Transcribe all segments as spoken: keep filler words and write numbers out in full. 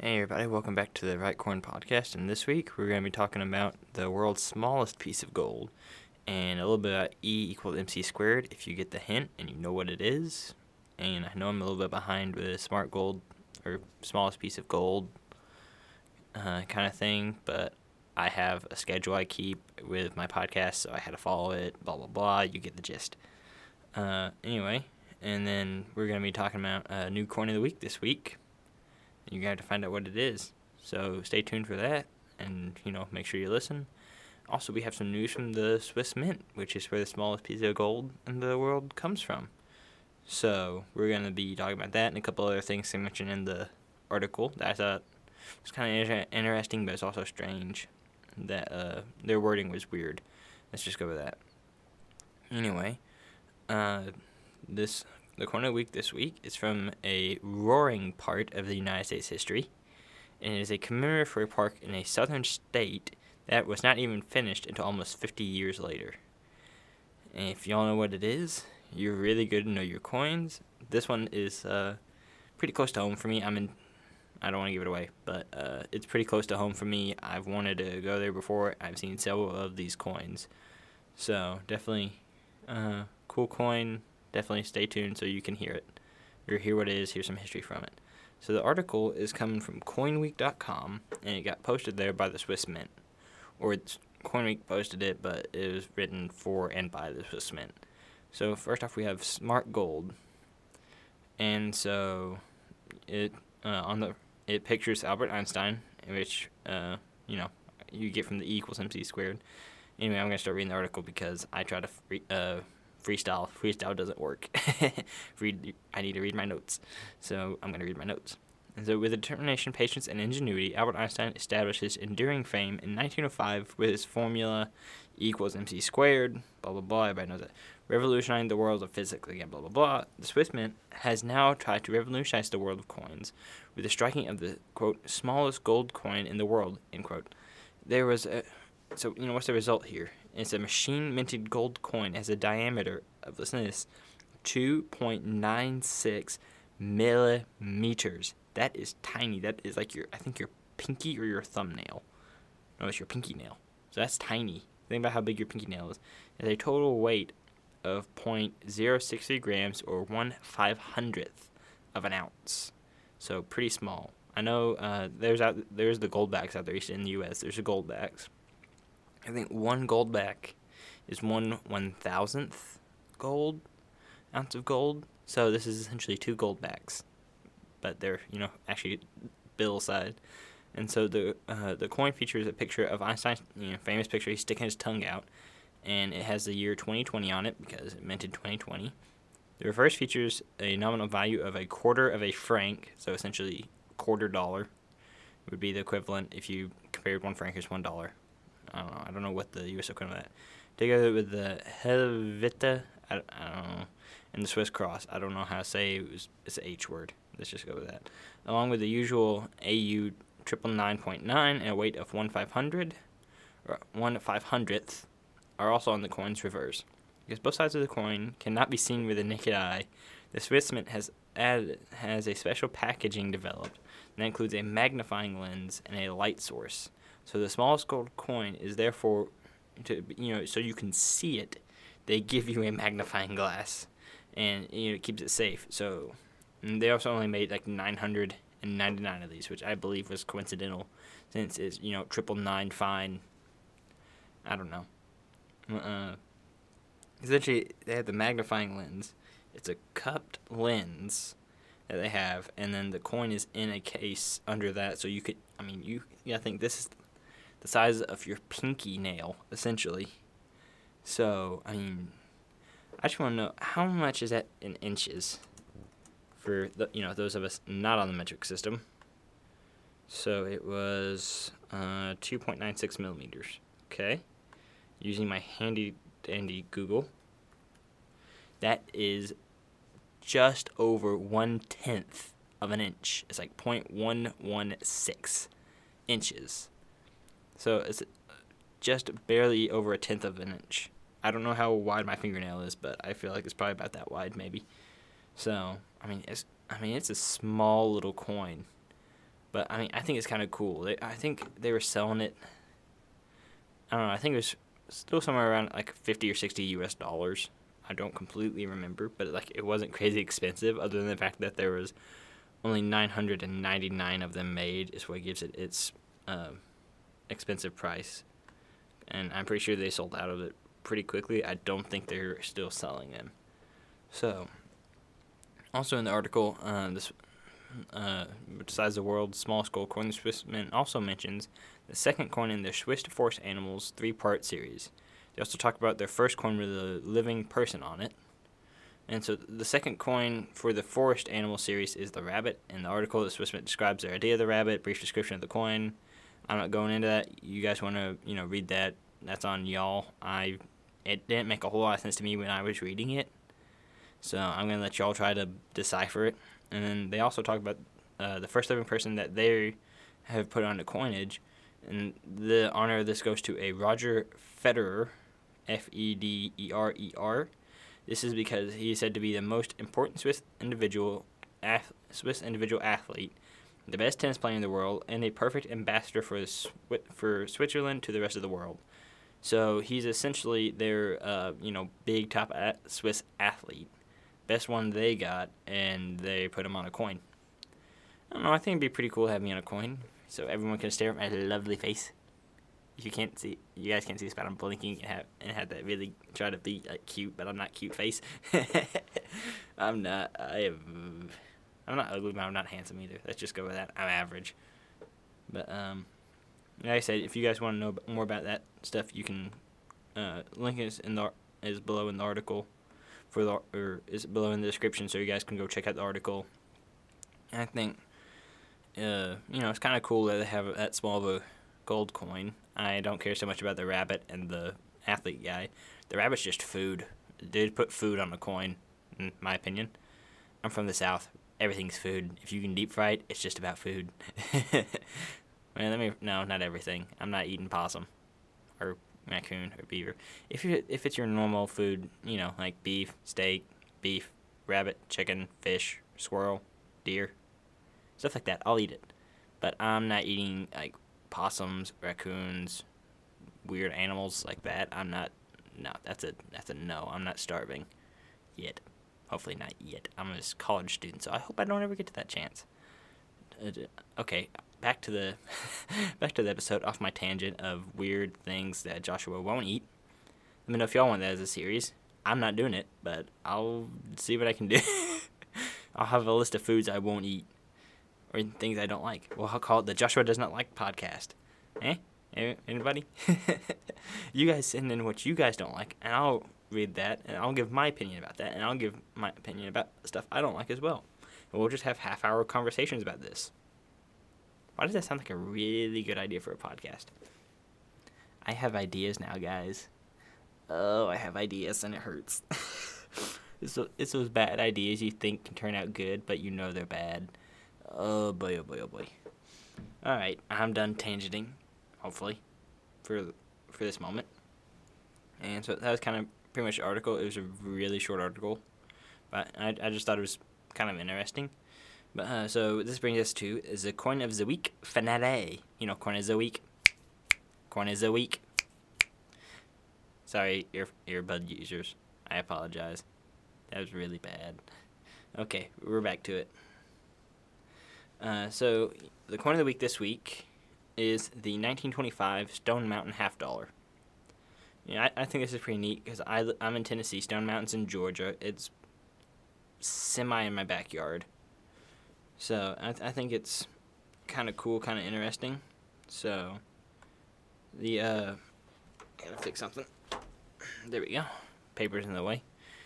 Hey everybody, welcome back to the Right Coin Podcast, and this week we're going to be talking about the world's smallest piece of gold, and a little bit about E equals mc squared, if you get the hint and you know what it is. And I know I'm a little bit behind with smart gold, or smallest piece of gold uh, kind of thing, but I have a schedule I keep with my podcast, so I had to follow it, blah blah blah, you get the gist. Uh, anyway, and then we're going to be talking about a new coin of the week this week. You're going to have to find out what it is. So stay tuned for that, and, you know, make sure you listen. Also, we have some news from the Swiss Mint, which is where the smallest piece of gold in the world comes from. So we're going to be talking about that and a couple other things they mentioned in the article that I thought was kind of inter- interesting, but it's also strange that uh, their wording was weird. Let's just go with that. Anyway, uh, this... The coin of the week this week is from a roaring part of the United States history, and it is a commemorative park in a southern state that was not even finished until almost fifty years later. And if y'all know what it is, you're really good to know your coins. This one is uh, pretty close to home for me. I'm in. I don't want to give it away, but uh, it's pretty close to home for me. I've wanted to go there before. I've seen several of these coins, so definitely uh, cool coin. Definitely stay tuned so you can hear it, or hear what it is, hear some history from it. So the article is coming from coin week dot com, and it got posted there by the Swiss Mint. Or it's, CoinWeek posted it, but it was written for and by the Swiss Mint. So first off, we have Smart Gold. And so it uh, on the it pictures Albert Einstein, which, uh, you know, you get from the E equals mc squared. Anyway, I'm going to start reading the article because I try to... Free, uh, Freestyle. Freestyle doesn't work. read. I need to read my notes. So I'm going to read my notes. And so with determination, patience, and ingenuity, Albert Einstein established his enduring fame in nineteen oh five with his formula E equals mc squared, blah, blah, blah. Everybody knows that. Revolutionizing the world of physics again, blah, blah, blah. The Swiss Mint has now tried to revolutionize the world of coins with the striking of the, quote, smallest gold coin in the world, end quote. There was a... So, you know, what's the result here? It's a machine-minted gold coin. It has a diameter of, listen to this, two point nine six millimeters. That is tiny. That is like your, I think your pinky or your thumbnail. No, it's your pinky nail. So that's tiny. Think about how big your pinky nail is. It has a total weight of zero point zero six three grams or one five hundredth of an ounce. So pretty small. I know uh, there's out there's the goldbacks out there in the U S. There's the goldbacks. I think one gold back is one one thousandth gold ounce of gold. So this is essentially two gold backs, but they're, you know, actually bill side. And so the uh, the coin features a picture of Einstein's, you know, famous picture. He's sticking his tongue out, and it has the year twenty twenty on it because it minted twenty twenty. The reverse features a nominal value of a quarter of a franc, so essentially quarter dollar would be the equivalent if you compared one franc as one dollar. I don't know. I don't know what the U S equivalent of that. Together with the Helvetia, I, I don't know, and the Swiss cross. I don't know how to say it was, it's an H word. Let's just go with that. Along with the usual A U triple nine point nine and a weight of one five hundred, or one five hundredth, are also on the coin's reverse. Because both sides of the coin cannot be seen with the naked eye, the Swiss Mint has added has a special packaging developed that includes a magnifying lens and a light source. So the smallest gold coin is therefore, to you know, so you can see it. They give you a magnifying glass, and you know it keeps it safe. So and they also only made like nine hundred ninety-nine of these, which I believe was coincidental, since it's you know triple nine fine. I don't know. Uh, essentially, they have the magnifying lens. It's a cupped lens that they have, and then the coin is in a case under that, so you could. I mean, you. Yeah, I think this is the size of your pinky nail, essentially. So, I mean, I just want to know, how much is that in inches for, the, you know, those of us not on the metric system? So, it was uh, two point nine six millimeters, okay? Using my handy-dandy Google. That is just over one-tenth of an inch. It's like zero point one one six inches. So it's just barely over a tenth of an inch. I don't know how wide my fingernail is, but I feel like it's probably about that wide, maybe. So, I mean, it's I mean, it's a small little coin. But, I mean, I think it's kind of cool. They, I think they were selling it, I don't know, I think it was still somewhere around, like, fifty or sixty U S dollars. I don't completely remember, but, like, it wasn't crazy expensive, other than the fact that there was only nine hundred ninety-nine of them made is what gives it its um, expensive price. And I'm pretty sure they sold out of it pretty quickly. I don't think they're still selling them. So, also in the article, uh, this uh, besides the world's smallest gold coin, the Swiss Mint also mentions the second coin in their Swiss Forest Animals three-part series. They also talk about their first coin with a living person on it. And so the second coin for the Forest Animal series is the rabbit. In the article, the Swiss Mint describes their idea of the rabbit, brief description of the coin. I'm not going into that. You guys want to, you know, read that. That's on y'all. I it didn't make a whole lot of sense to me when I was reading it. So I'm going to let y'all try to decipher it. And then they also talk about uh, the first living person that they have put on the coinage. And the honor of this goes to a Roger Federer, F E D E R E R. This is because he is said to be the most important Swiss individual ath- Swiss individual athlete, the best tennis player in the world, and a perfect ambassador for the Swi- for Switzerland to the rest of the world. So he's essentially their uh, you know big top at- Swiss athlete, best one they got, and they put him on a coin. I don't know. I think it'd be pretty cool to have me on a coin, so everyone can stare at my lovely face. You can't see, you guys can't see this, but I'm blinking and have, and have that really try to be like cute, but I'm not cute face. I'm not. I am. I'm not ugly, but I'm not handsome either. Let's just go with that. I'm average. But um, like I said, if you guys want to know more about that stuff, you can uh, link is in the is below in the article for the or is below in the description, so you guys can go check out the article. And I think uh, you know, it's kind of cool that they have that small of a gold coin. I don't care so much about the rabbit and the athlete guy. The rabbit's just food. They put food on the coin, in my opinion. I'm from the South. Everything's food. If you can deep fry it, it's just about food. Man, let me no, not everything. I'm not eating possum or raccoon or beaver. If you if it's your normal food, you know, like beef, steak, beef, rabbit, chicken, fish, squirrel, deer, stuff like that, I'll eat it. But I'm not eating like possums, raccoons, weird animals like that. I'm not. No, that's a that's a no. I'm not starving yet. Hopefully not yet. I'm a college student, so I hope I don't ever get to that chance. Uh, okay, back to the back to the episode. Off my tangent of weird things that Joshua won't eat. Let me know if y'all want that as a series. I'm not doing it, but I'll see what I can do. I'll have a list of foods I won't eat. Or things I don't like. Well, I'll call it the Joshua Does Not Like podcast. Eh? Anybody? You guys send in what you guys don't like, and I'll read that, and I'll give my opinion about that, and I'll give my opinion about stuff I don't like as well. And we'll just have half-hour conversations about this. Why does that sound like a really good idea for a podcast? I have ideas now, guys. Oh, I have ideas, and it hurts. it's, it's those bad ideas you think can turn out good, but you know they're bad. Oh boy, oh boy, oh boy. Alright, I'm done tangenting, hopefully, for for this moment. And so that was kind of pretty much the article. It was a really short article, but I, I just thought it was kind of interesting. But uh, so this brings us to is the Coin of the Week finale. You know, Coin of the Week. Coin of the Week. Sorry, ear earbud users. I apologize. That was really bad. Okay, we're back to it. Uh, so, the coin of the week this week is the nineteen twenty-five Stone Mountain half dollar. Yeah, I, I think this is pretty neat because I'm in Tennessee. Stone Mountain's in Georgia. It's semi in my backyard. So, I, th- I think it's kind of cool, kind of interesting. So, the, uh, I gotta fix something. There we go. Paper's in the way.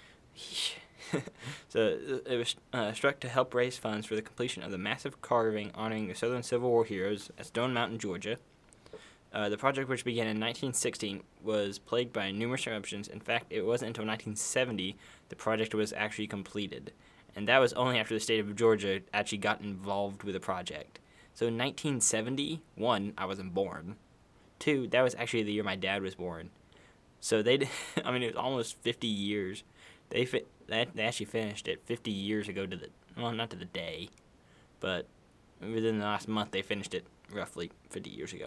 So it was uh, struck to help raise funds for the completion of the massive carving honoring the Southern Civil War heroes at Stone Mountain, Georgia. Uh, the project, which began in nineteen sixteen, was plagued by numerous eruptions. In fact, it wasn't until nineteen seventy the project was actually completed. And that was only after the state of Georgia actually got involved with the project. So in nineteen seventy, one, I wasn't born. Two, that was actually the year my dad was born. So they, did, I mean, it was almost fifty years. They fit, that they actually finished it fifty years ago to the, well, not to the day, but within the last month, they finished it roughly fifty years ago.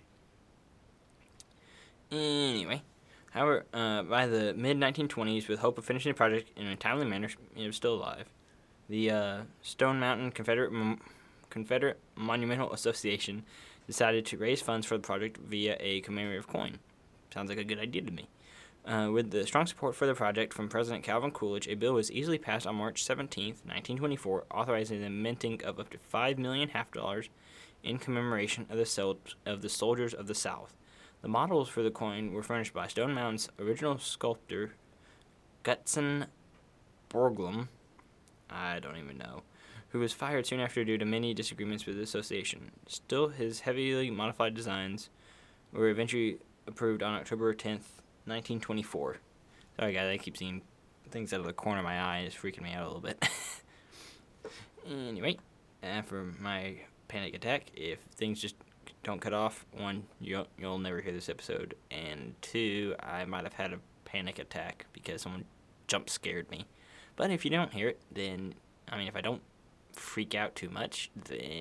Anyway, however, uh, by the mid nineteen twenties, with hope of finishing the project in a timely manner, it was still alive. The uh, Stone Mountain Confederate Mon- Confederate Monumental Association decided to raise funds for the project via a commemorative coin. Sounds like a good idea to me. Uh, with the strong support for the project from President Calvin Coolidge, a bill was easily passed on March seventeenth, nineteen twenty-four, authorizing the minting of up to five million half dollars in commemoration of the sol- of the soldiers of the South. The models for the coin were furnished by Stone Mountain's original sculptor, Gutzon Borglum, I don't even know, who was fired soon after due to many disagreements with the association. Still, his heavily modified designs were eventually approved on October tenth, nineteen twenty-four. Sorry, guys, I keep seeing things out of the corner of my eye. It's freaking me out a little bit. Anyway, after my panic attack, if things just don't cut off, one, you'll, you'll never hear this episode, and two, I might have had a panic attack because someone jump scared me. But if you don't hear it, then, I mean, if I don't freak out too much,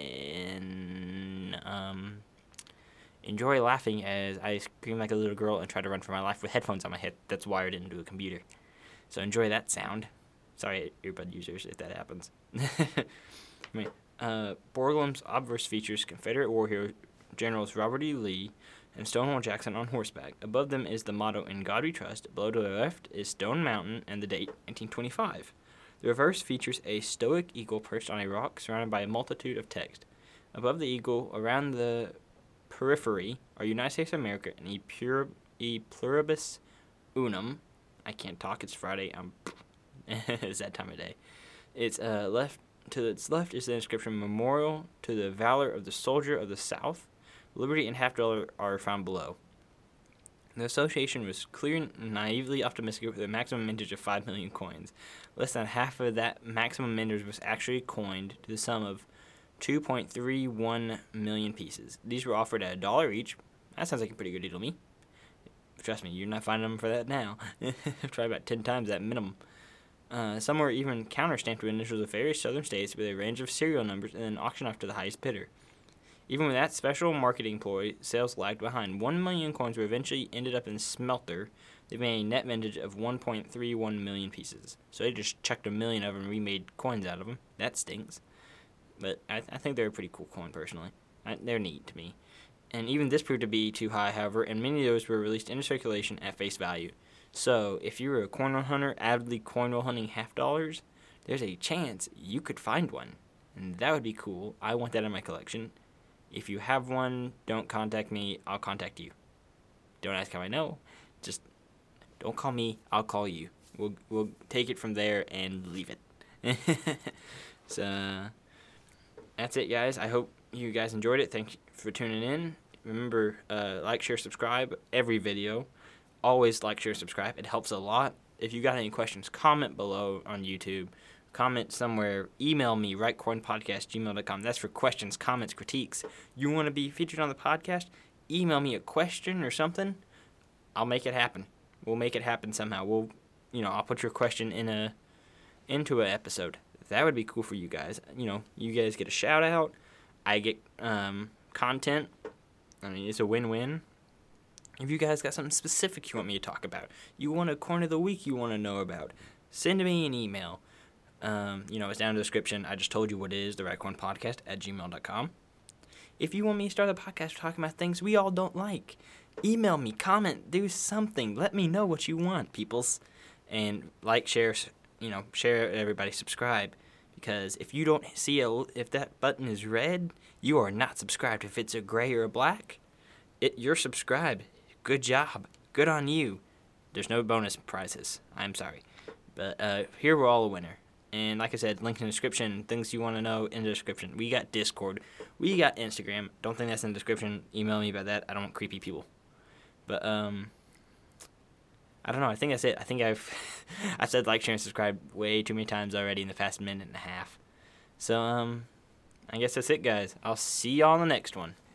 then, um, enjoy laughing as I scream like a little girl and try to run for my life with headphones on my head that's wired into a computer. So enjoy that sound. Sorry, earbud users, if that happens. I mean, uh, Borglum's obverse features Confederate war hero Generals Robert E. Lee and Stonewall Jackson on horseback. Above them is the motto, "In God We Trust." Below to the left is Stone Mountain and the date, nineteen twenty-five. The reverse features a stoic eagle perched on a rock surrounded by a multitude of text. Above the eagle, around the periphery, are United States of America and E, pur- e pluribus unum. I can't talk, it's Friday. I'm it's that time of day. It's uh, left to its left is the inscription, "Memorial to the valor of the soldier of the South. Liberty and half dollar are found below." The association was clearly naively optimistic with a maximum mintage of five million coins. Less than half of that maximum mintage was actually coined to the sum of two point three one million pieces. These were offered at a dollar each. That sounds like a pretty good deal to me. Trust me, you're not finding them for that now. I've tried about ten times that minimum. Uh, some were even counter-stamped with initials of various southern states with a range of serial numbers and then auctioned off to the highest bidder. Even with that special marketing ploy, sales lagged behind. One million coins were eventually ended up in smelter. They made a net vintage of one point three one million pieces. So they just chucked a million of them and remade coins out of them. That stinks. But I, th- I think they're a pretty cool coin, personally. I, they're neat to me. And even this proved to be too high, however, and many of those were released into circulation at face value. So, if you were a coin roll hunter, avidly coin roll hunting half dollars, there's a chance you could find one. And that would be cool. I want that in my collection. If you have one, don't contact me. I'll contact you. Don't ask how I know. Just don't call me. I'll call you. We'll we'll take it from there and leave it. So, that's it, guys. I hope you guys enjoyed it. Thank you for tuning in. Remember, uh, like, share, subscribe every video. Always like, share, subscribe. It helps a lot. If you got any questions, comment below on YouTube. Comment somewhere. Email me, rightcornpodcast at gmail dot com. That's for questions, comments, critiques. You want to be featured on the podcast? Email me a question or something. I'll make it happen. We'll make it happen somehow. We'll, you know, I'll put your question in a into an episode. That would be cool for you guys. You know, you guys get a shout out. I get um, content. I mean, it's a win-win. If you guys got something specific you want me to talk about, you want a corner of the week you want to know about, send me an email. Um, you know, it's down in the description. I just told you what it is, the right corn podcast at gmail dot com. If you want me to start a podcast talking about things we all don't like, email me, comment, do something. Let me know what you want, peoples. And like, share, you know, share everybody, subscribe. Because if you don't see a, if that button is red, you are not subscribed. If it's a gray or a black, it you're subscribed. Good job. Good on you. There's no bonus prizes. I'm sorry. But uh, here we're all a winner. And like I said, link in the description. Things you want to know in the description. We got Discord. We got Instagram. Don't think that's in the description. Email me about that. I don't want creepy people. But, um... I don't know. I think that's it. I think I've I've said like, share, and subscribe way too many times already in the past minute and a half. So, um, I guess that's it, guys. I'll see y'all in the next one.